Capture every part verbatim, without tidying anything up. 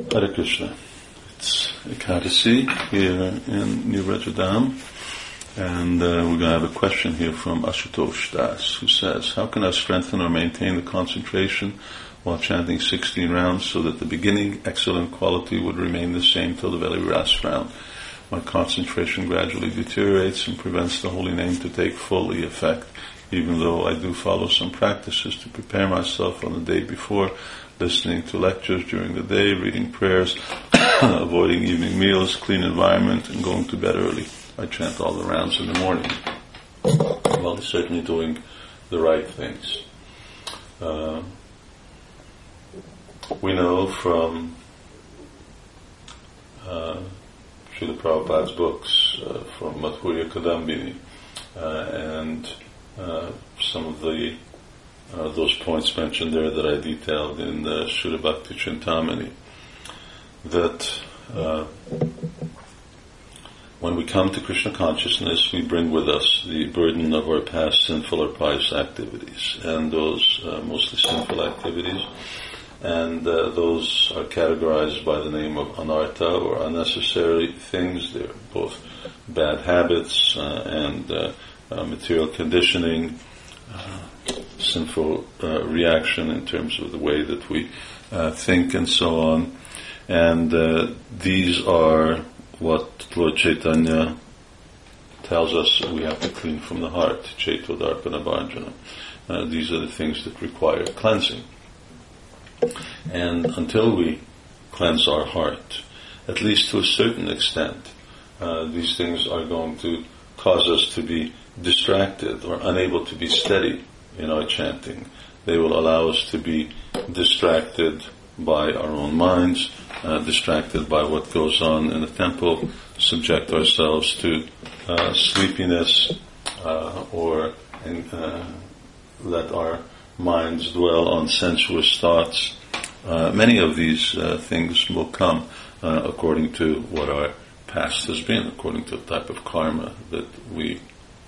Hare Krishna. It's Ekadasi here in New Rajadam, and uh, we're going to have a question here from Ashutosh Das, who says, how can I strengthen or maintain the concentration while chanting sixteen rounds so that the beginning excellent quality would remain the same till the very last round? My concentration gradually deteriorates and prevents the holy name to take fully effect, even though I do follow some practices to prepare myself on the day before, listening to lectures during the day, reading prayers, avoiding evening meals, clean environment, and going to bed early. I chant all the rounds in the morning. Well, certainly doing the right things. Uh, we know from uh, Srila Prabhupada's books, uh, from Madhurya Kadambini, uh, and uh, some of the uh, those points mentioned there that I detailed in the Shuddha Bhakti Chintamani, that uh, when we come to Krishna consciousness, we bring with us the burden of our past sinful or pious activities, and those uh, mostly sinful activities, and uh, those are categorized by the name of anartha, or unnecessary things. They're both bad habits uh, and uh, uh, material conditioning, uh, sinful uh, reaction in terms of the way that we uh, think and so on. And uh, these are what Lord Chaitanya tells us we have to clean from the heart, Chaito Darpana Bharjana. Uh, these are the things that require cleansing. And until we cleanse our heart, at least to a certain extent, uh, these things are going to cause us to be distracted or unable to be steady in our chanting. They will allow us to be distracted by our own minds, uh, distracted by what goes on in the temple, subject ourselves to uh, sleepiness, uh, or uh, let our minds dwell on sensuous thoughts. Uh, many of these uh, things will come uh, according to what our past has been, according to the type of karma that we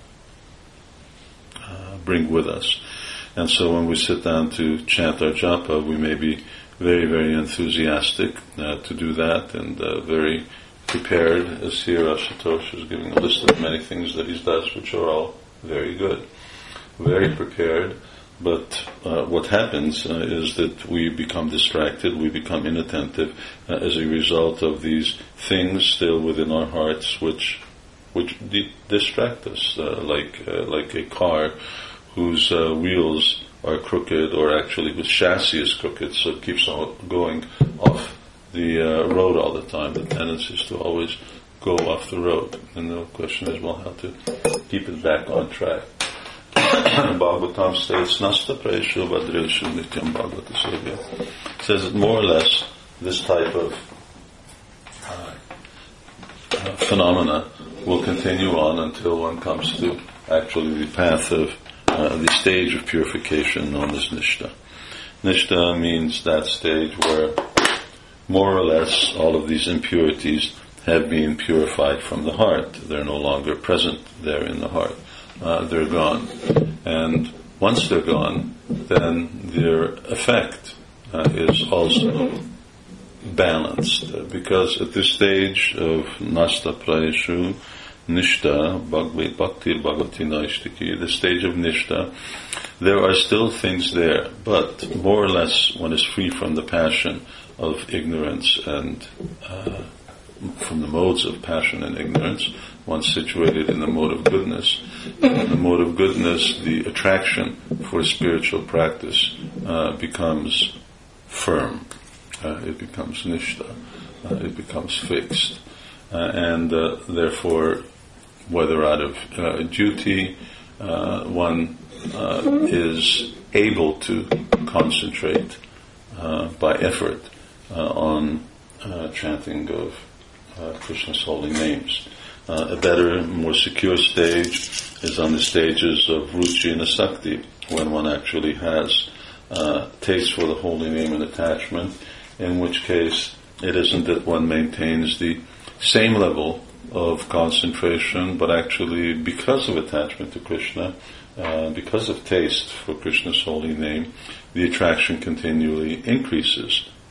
uh, bring with us. And so when we sit down to chant our japa, we may be very, very enthusiastic uh, to do that, and uh, very prepared, as here Ashutosh is giving a list of many things that he does, which are all very good. Very prepared. But uh, what happens uh, is that we become distracted, we become inattentive uh, as a result of these things still within our hearts, which which di- distract us, uh, like uh, like a car whose uh, wheels are crooked, or actually whose chassis is crooked, so it keeps on going off the uh, road all the time. The tendency is to always go off the road, and the question is, well, how to keep it back on track. Bhagavatam states, Nasta Prayeshu Vadreshu Nityam Bhagavata Sevya. Says that more or less this type of uh, uh, phenomena will continue on until one comes to actually the path of uh, the stage of purification known as Nishta. Nishta means that stage where more or less all of these impurities have been purified from the heart. They're no longer present there in the heart. Uh, they're gone. And once they're gone, then their effect uh, is also balanced. Uh, because at this stage of Nasta Prayeshu, Nishta, Bhakti Bhagavati Naishtiki, the stage of Nishta, there are still things there, but more or less one is free from the passion of ignorance and uh, from the modes of passion and ignorance. One's situated in the mode of goodness. In the mode of goodness, the attraction for spiritual practice uh, becomes firm. Uh, it becomes nishta. Uh, it becomes fixed. Uh, and uh, therefore, whether out of uh, duty, uh, one uh, is able to concentrate uh, by effort uh, on uh, chanting of uh, Krishna's holy names. Uh, a better, more secure stage is on the stages of ruchi and asakti, when one actually has uh, taste for the holy name and attachment, in which case it isn't that one maintains the same level of concentration, but actually because of attachment to Krishna, uh, because of taste for Krishna's holy name, the attraction continually increases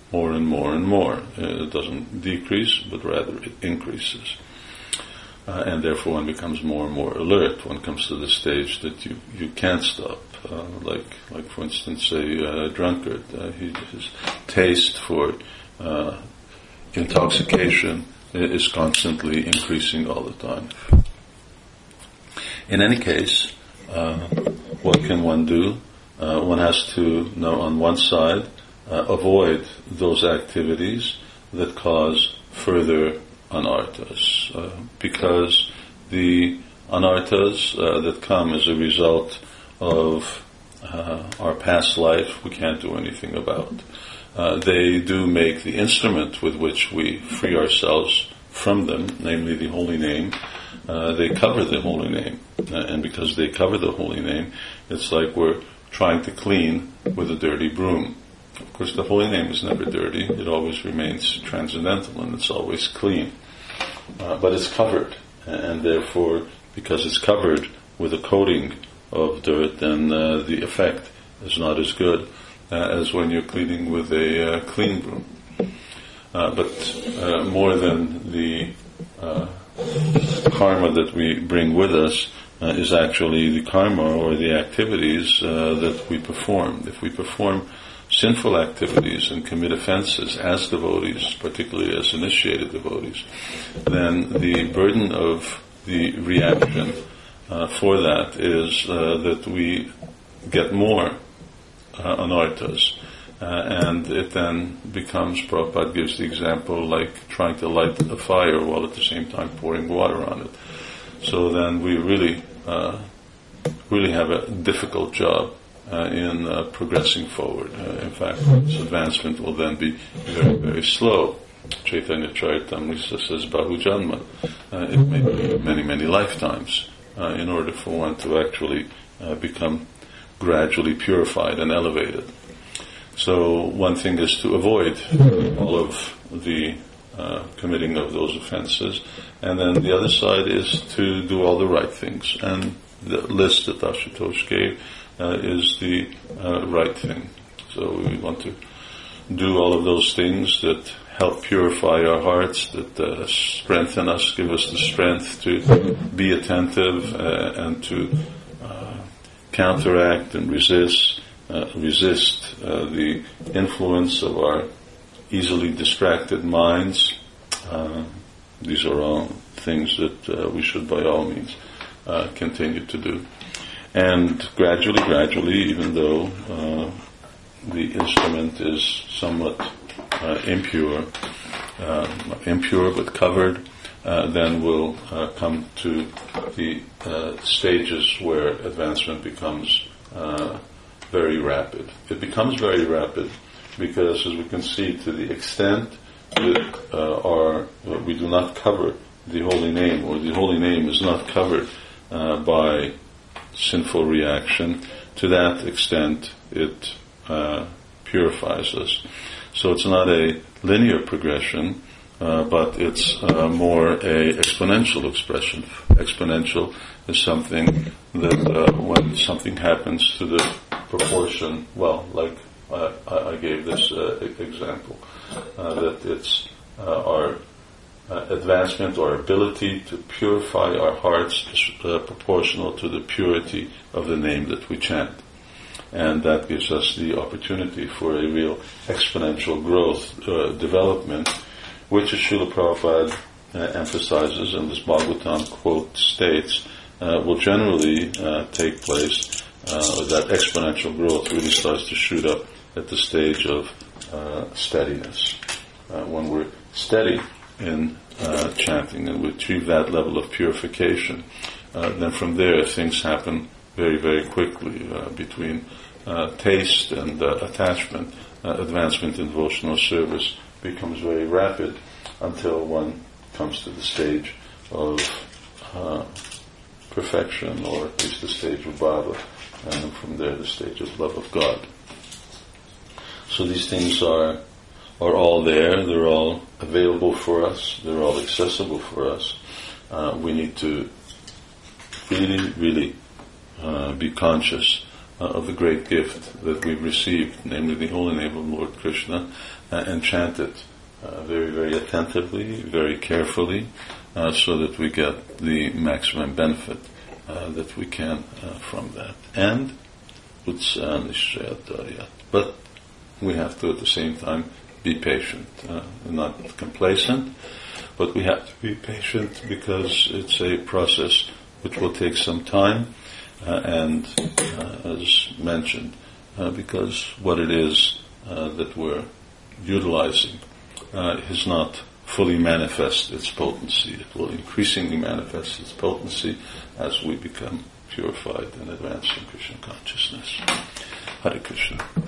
more and more and more. Uh, it doesn't decrease, but rather it increases. Uh, and therefore one becomes more and more alert. One comes to the stage that you, you can't stop. Uh, like, like for instance, a uh, drunkard. Uh, he, his taste for uh, intoxication is constantly increasing all the time. In any case, uh, what can one do? Uh, one has to, know, on one side, uh, avoid those activities that cause further anarthas, uh, because the anarthas uh, that come as a result of uh, our past life we can't do anything about. Uh, they do make the instrument with which we free ourselves from them, namely the holy name, uh, they cover the holy name. Uh, and because they cover the holy name, it's like we're trying to clean with a dirty broom. Of course, the holy name is never dirty. It always remains transcendental and it's always clean. Uh, but it's covered. And therefore, because it's covered with a coating of dirt, then uh, the effect is not as good uh, as when you're cleaning with a uh, clean broom. Uh, but uh, more than the uh, karma that we bring with us uh, is actually the karma or the activities uh, that we perform. If we perform sinful activities and commit offenses as devotees, particularly as initiated devotees, then the burden of the reaction uh, for that is uh, that we get more uh, anarthas. Uh, and it then becomes, Prabhupada gives the example like trying to light a fire while at the same time pouring water on it. So then we really, uh, really have a difficult job uh, in uh, progressing forward. Uh, in fact, this advancement will then be very, very slow. Chaitanya Charitamrita says, Bahu Janma. Uh, it may be many, many lifetimes uh, in order for one to actually uh, become gradually purified and elevated. So one thing is to avoid all of the uh, committing of those offenses, and then the other side is to do all the right things. And the list that Ashutosh gave uh, is the uh, right thing. So we want to do all of those things that help purify our hearts, that uh, strengthen us, give us the strength to be attentive uh, and to uh, counteract and resist. Uh, resist uh, the influence of our easily distracted minds. Uh, these are all things that uh, we should by all means uh, continue to do. And gradually, gradually, even though uh, the instrument is somewhat uh, impure, uh, impure but covered, uh, then we'll uh, come to the uh, stages where advancement becomes uh, very rapid. It becomes very rapid because, as we can see, to the extent that uh, our, uh, we do not cover the holy name, or the holy name is not covered uh, by sinful reaction, to that extent it uh, purifies us. So it's not a linear progression, uh, but it's uh, more a exponential expression. Exponential is something that uh, when something happens to the proportion, well, like uh, I gave this uh, example, uh, that it's uh, our uh, advancement, our ability to purify our hearts is uh, proportional to the purity of the name that we chant. And that gives us the opportunity for a real exponential growth, uh, development, which as Srila Prabhupada uh, emphasizes, and this Bhagavatam quote states, uh, will generally uh, take place. Uh, that exponential growth really starts to shoot up at the stage of uh, steadiness. Uh, when we're steady in uh, chanting and we achieve that level of purification, uh, then from there things happen very, very quickly uh, between uh, taste and uh, attachment. Uh, advancement in devotional service becomes very rapid until one comes to the stage of uh, perfection, or at least the stage of bhava, and from there the stage of love of God. So these things are are all there, they're all available for us, they're all accessible for us. Uh, we need to really, really uh, be conscious uh, of the great gift that we've received, namely the holy name of Lord Krishna, uh, and chant it uh, very, very attentively, very carefully, uh, so that we get the maximum benefit uh, that we can uh, from that. And utsaha nishchayatva. But we have to at the same time be patient, uh, not complacent, but we have to be patient because it's a process which will take some time, uh, and uh, as mentioned, uh, because what it is uh, that we're utilizing uh, is not fully manifest its potency. It will increasingly manifest its potency as we become purified and advance in Krishna consciousness. Hare Krishna.